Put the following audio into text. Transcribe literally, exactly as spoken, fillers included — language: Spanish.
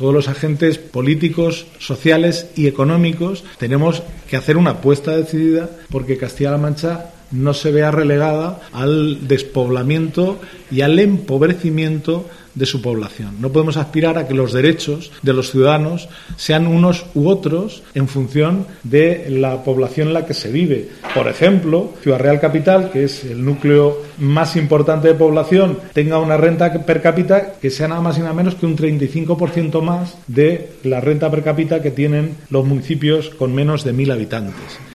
todos los agentes políticos, sociales y económicos, tenemos que hacer una apuesta decidida porque Castilla-La Mancha no se vea relegada al despoblamiento y al empobrecimiento de su población. No podemos aspirar a que los derechos de los ciudadanos sean unos u otros en función de la población en la que se vive. Por ejemplo, Ciudad Real Capital, que es el núcleo más importante de población, tenga una renta per cápita que sea nada más y nada menos que un treinta y cinco por ciento más de la renta per cápita que tienen los municipios con menos de mil habitantes.